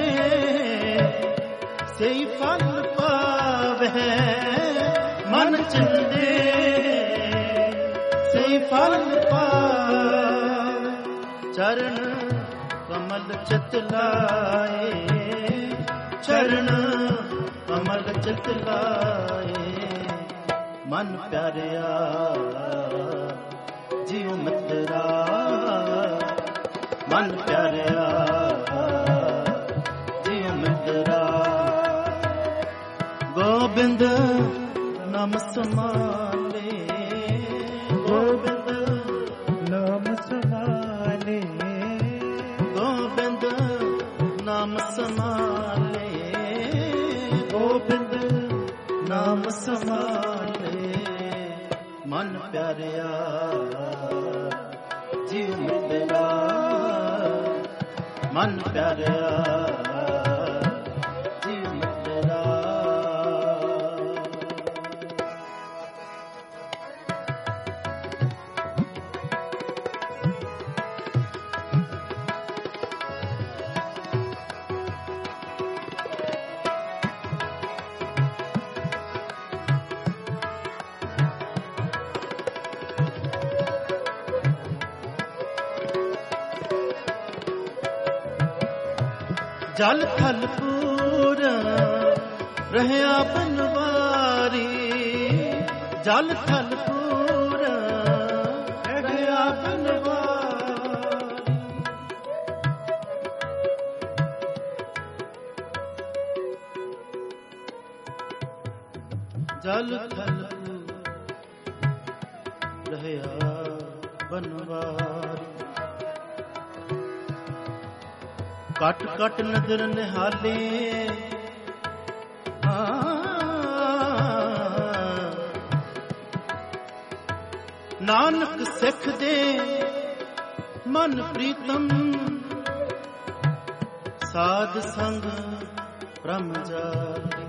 ਸਈ ਫਲ ਪਾਵੇ, ਮਨ ਚਿੰਦੇ ਸਈ ਫਲ ਪਾਵੇ। ਚਰਨ ਕਮਲ ਚਿਤ ਲਾਏ, ਚਰਨ ਕਮਲ ਚਿਤ ਲਾਏ। ਮਨ ਪਿਆਰਿਆ ਜੀਓ ਮਿੱਤਰਾ, ਮਨ ਪਿਆਰਿਆ ਜੀਓ ਮਿੱਤਰਾ। ਨਾਮ ਸਮਾਲੇ, ਗੋਬਿੰਦ ਨਾਮ ਸਮਾਲੇ, ਗੋਬਿੰਦ ਨਾਮ ਸਮਾਲੇ, ਗੋਬਿੰਦ ਨਾਮ ਸਮਾਲੇ। ਮਨ ਪਿਆਰਿਆ ਜੀਵ ਮਿੱਤਰਾ, ਮਨ ਪਿਆਰਿਆ ਜੀਵ ਮਿੱਤਰਾ। ਜਲ ਥਲ ਪੂਰ ਰਹਿਆ ਬਨਵਾਰੀ, ਜਲ ਥਲ ਪੂਰ ਰਹਿਆ ਬਨਵਾਰੀ। ਜਲ ਥਲ ਪੂਰ ਰਹਿਆ ਬਨਵਾਰੀ। ਕਟ ਕਟ ਨਦਰ ਨਿਹਾਲੇ, ਨਾਨਕ ਸਿੱਖ ਦੇ ਮਨ ਪ੍ਰੀਤਮ, ਸਾਧ ਸੰਗ ਬ੍ਰਹਮ ਜਾਰੀ।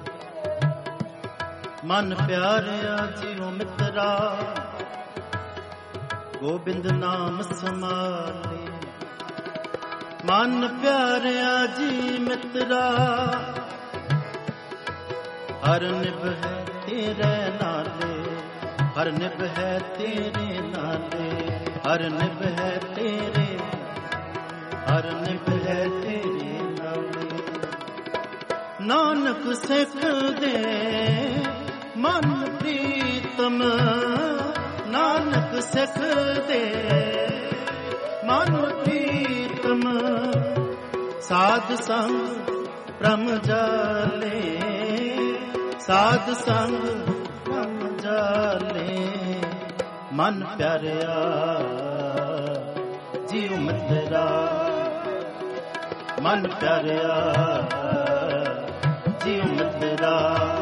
ਮਨ ਪਿਆਰਿਆ ਜੀਓ ਮਿੱਤਰਾ, ਗੋਬਿੰਦ ਨਾਮ ਸਮਾਲੇ। ਮਨ ਪਿਆਰਿਆ ਜੀ ਮਿੱਤਰਾ, ਹਰ ਨਿਭ ਹੈ ਤੇਰੇ ਨਾਲੇ, ਹਰ ਨਿਭ ਹੈ ਤੇਰੇ ਨਾਲੇ, ਹਰ ਨਿਭ ਹੈ ਤੇਰੇ, ਹਰ ਨਿਭ ਹੈ ਤੇਰੇ ਨਾਲੇ। ਨਾਨਕ ਸਿੱਖ ਦੇ ਮਨ ਪ੍ਰੀਤਮ, ਨਾਨਕ ਸਿੱਖ ਦੇ ਮਨ ਪ੍ਰੀਤਮ, ਸਾਧ ਸੰਗ ਬ੍ਰਹਮ ਜਾਲੇ, ਸਾਧ ਸੰਗ ਬ੍ਰਹਮ ਜਾਲੇ। ਮਨ ਪਿਆਰਿਆ ਜੀਉ ਮਿੱਤਰਾ, ਮਨ ਪਿਆਰਿਆ ਜੀਉ ਮਿੱਤਰਾ।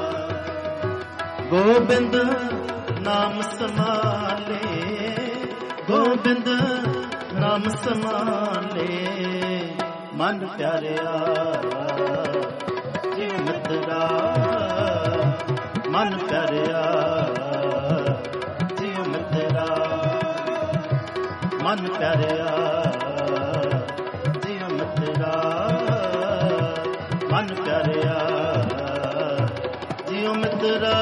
ਗੋਬਿੰਦ ਨਾਮ ਸਮਾਲੇ, ਗੋਬਿੰਦ ਨਾਮ ਸਮਾਲੇ। ਮਨ ਪਿਆਰਿਆ ਜੀਉ ਮਿੱਤਰਾ, ਮਨ ਪਿਆਰਿਆ ਜੀਉ ਮਿੱਤਰਾ, ਮਨ ਪਿਆਰਿਆ ਜੀਉ ਮਿੱਤਰਾ, ਮਨ ਪਿਆਰਿਆ ਜੀਉ ਮਿੱਤਰਾ।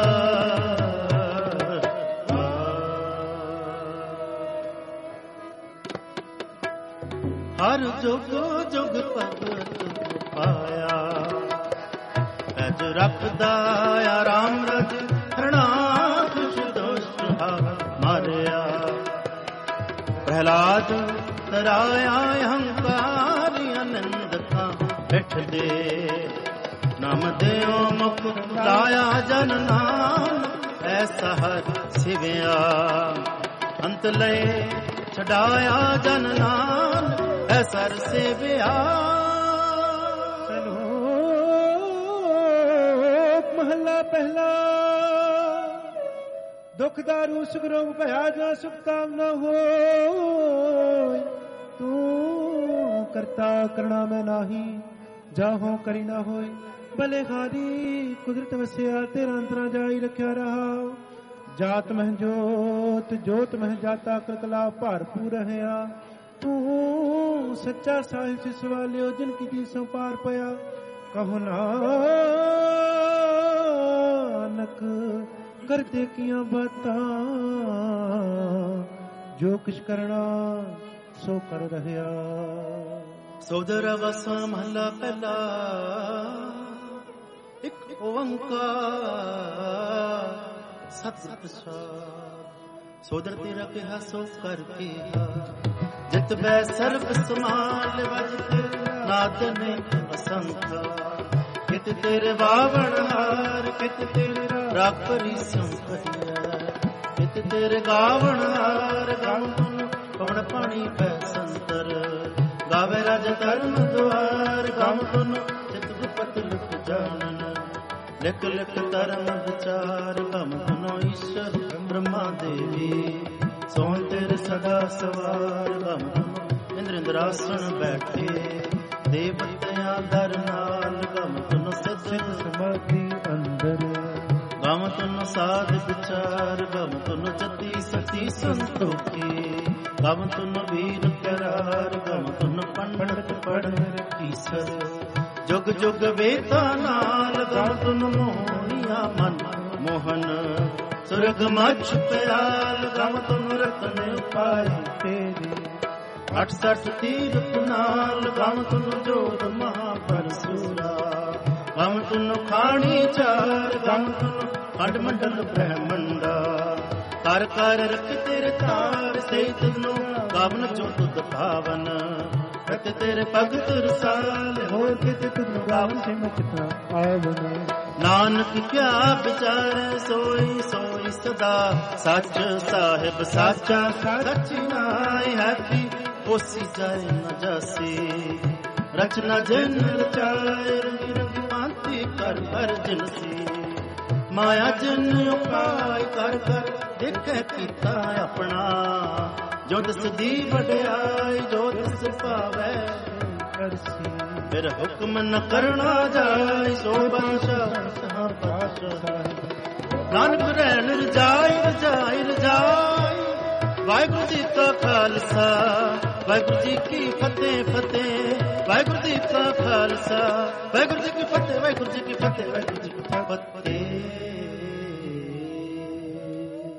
ਹਰ ਜੁਗ ਜੁਗ ਭਗਤ ਪਾਇਆ, ਅਜ ਰੱਖਦਾ ਆਰਾਮ ਰਜ ਹਰਣਾ ਖੁਸ਼ ਦੋਸ਼ ਮਾਰਿਆ। ਪ੍ਰਹਿਲਾਦ ਤਰਾਇਆ ਅਹੰਕਾਰੀ ਅਨੰਦ ਥਾਂ ਬਿਠ ਦੇ, ਨਾਮ ਦਿਓ ਮੁਖ ਲਾਇਆ ਜਨ ਨਾਮ ਐਸਾ ਹਰ ਸਿਵਿਆ। ਅੰਤ ਲਏ ਛਡਾਇਆ ਜਨ ਨਾਮ ਸਰ ਸੇਵਿਆ। ਸਲੋਕ ਮਹੱਲਾ ਪਹਿਲਾ। ਦੁਖ ਦਾਰੂ ਸੁਖ ਰੋਗ ਭਇਆ ਜਾ ਸੁਖ ਤਾਮ ਨ ਹੋਇ। ਤੂੰ ਕਰਤਾ ਕਰਣਾ ਮੈਂ ਨਾਹੀ, ਜਾਹੋ ਕਰੀ ਨਾ ਹੋਇ। ਭਲੇ ਖਾਦੀ ਕੁਦਰਤ ਵਸਿਆ, ਤੇਰਾ ਅੰਤਰਾ ਜਾਈ ਰੱਖਿਆ ਰਹਾ। ਜਾਤ ਮਹਿ ਜੋਤ, ਜੋਤ ਮਹਿ ਜਾਤਾ, ਕਰਤਲਾ ਭਰਪੂਰ ਰਹਿਆ। ਤੂੰ ਸੱਚਾ ਸਾਹਿਬ ਸਿਸ ਵਾਲਿਓ, ਜਿਨ ਕੀ ਸੋ ਪਾਰ ਪਿਆ। ਕਹੋ ਨਾਨਕ ਕਰਦੇ ਕੀਆਂ ਬਾਤਾਂ, ਜੋ ਕਿਛ ਕਰਨਾ ਸੋ ਕਰ ਰਹਿਆ। ਸੋਦਰ ਵਸਾ ਮਹਲਾ ਪਹਿਲਾ। ਇਕ ਓੰਕਾਰ ਸਤਿ ਪ੍ਰਸਾਦ। ਸੋਦਰ ਤੇਰਾ ਕਿਹਾ ਸੋ ਕਰ ਕਿਹਾ, ਜਿਤ ਬੈ ਸਰਬ ਸਮਾਲ ਵਜਤ ਨਾਦ ਨੇ ਅਸੰਖਾ। ਕਿਤ ਤੇਰੇ ਬਾਵਣ ਹਾਰ, ਕਿਤ ਤੇਰੇ ਰਾਖ ਭਰੀ ਸਿਉ ਕਹੀਐ। ਇਤ ਤੇਰੇ ਗਾਵਣ ਹਾਰ ਗਮ ਤੁਨ ਪਵਨ ਪਾਣੀ ਪੈ ਸੰਤਰ। ਗਾਵੇ ਰਾਜ ਧਰਮ ਦੁਆਰ ਗਮ ਤੁਨ ਚਿਤ ਗੁਪਤ ਲਿਖ ਜਾਣਨ। ਲਿਖ ਲਿਖ ਧਰਮ ਵਿਚਾਰ ਗਮ ਤੁਨੋ ਈਸ਼ਰ ਬ੍ਰਹਮਾ ਦੇਵੀ। ਸੋਹਣ ਤੇਰੇ ਸਦਾ ਸਵਾਰ ਗਮ ਤੁਨੋ ਇੰਦਰ ਇੰਦਰਾਸਣ ਬੈਠੇ। ਦੇਵਤਿਆਂ ਦਰ ਨਾਲ ਗਮ ਤੁਨੋ ਸਿੱਧ ਸਮਾਧੀ ਅੰਦਰ। ਗਮ ਤੁਨ ਸਾਧ ਵਿਚਾਰ ਗਮ ਤੁਨ ਜਤੀ ਸਤੀ ਸੰਤੋਖੀ। ਗਮ ਤੁਨ ਵੀਰ ਕਰਾਰ ਗਮ ਤੁਨ ਪੰਡਤ ਪੜ੍ਹ ਈਸਰ। ਜੁਗ ਜੁਗ ਵੇਦਾਂ ਨਾਲ ਗਮ ਤੁਨ ਮੋਹਣੀਆਂ ਮਨ ਮੋਹਨ। ਸੁਰਗ ਮਛ ਪਿਆਲ ਗਮ ਤੁਨ ਰਤਨ ਉਪਾਇ ਤੇਰੇ। 68 ਤੀਰਥ ਨਾਲ ਗਮ ਤੁਨ ਜੋਤ ਮਹਾਪਰਸੂਰਾ। ਗਮ ਤੁਨ ਖਾਣੀ ਚਾਰ ਗਮ ਤੁਨ ਖੰਡ ਮੰਡਲ ਬ੍ਰਹਮੰਡਾ। ਕਰ ਕਰ ਰਖ ਤੇਰੇ ਤਾਰ ਸੇ ਤੁਨੋ ਗਾਵਨ ਚੋ ਤੁਧ ਭਾਵਨ। ਰਖ ਤੇਰੇ ਭਗਤ ਰਸਾਲ ਹੋਰ ਕਿਤੇ ਤੁਮ ਗਾਵਨ ਸੇ ਮਚਤਾ ਆਵਨ। ਨਾਨਕ ਕਿਆ ਵਿਚਾਰੈ ਸੋਈ ਸੋਈ ਸਦਾ। ਸੱਚ ਸਾਹਿਬ ਸਾਚਾ ਸੱਚ ਨਾਇ ਹੈਪੀ। ਹੋਸੀ ਜਾਏ ਨ ਜਾਸੀ ਰਚਨਾ ਜਿਨ ਰਚਾਏ। ਰੰਗੀ ਰੰਗੀ ਭਾਂਤੀ ਕਰ ਹਰ ਜਿਨਸੀ। ਮਾਇਆ ਜਿਨ ਉਪਾਇ ਕਰ ਕਰ ਦੇਖੈ ਕੀਤਾ ਆਪਣਾ। ਜੋ ਦਿਸਦੀ ਵਡਿਆਈ ਜੋ ਦਿਸ ਭਾਵੈ ਕਰਸੀ। ਫਿਰ ਹੁਕਮ ਨ ਕਰਨਾ ਜਾਏ ਸੋ ਬਾਦਸ਼ਾਹ ਪਾਤਸ਼ਾਹ। ਨਾਨਕ ਰਹਿ ਰਜਾਈ ਰਜਾਈ ਰਜਾਈ। ਵਾਹਿਗੁਰੂ ਜੀ ਕਾ ਖਾਲਸਾ ਵਾਹਿਗੁਰੂ ਜੀ ਕੀ ਫਤਿਹ ਫਤਿਹ। ਵਾਹਿਗੁਰੂ ਜੀ ਕਾ ਖਾਲਸਾ ਵਾਹਿਗੁਰੂ ਜੀ ਕੀ ਫਤਿਹ ਵਾਹਿਗੁਰੂ ਜੀ ਕੀ ਫਤਿਹ ਵਾਹਿਗੁਰੂ ਜੀ ਕੀ ਫਤਿਹ।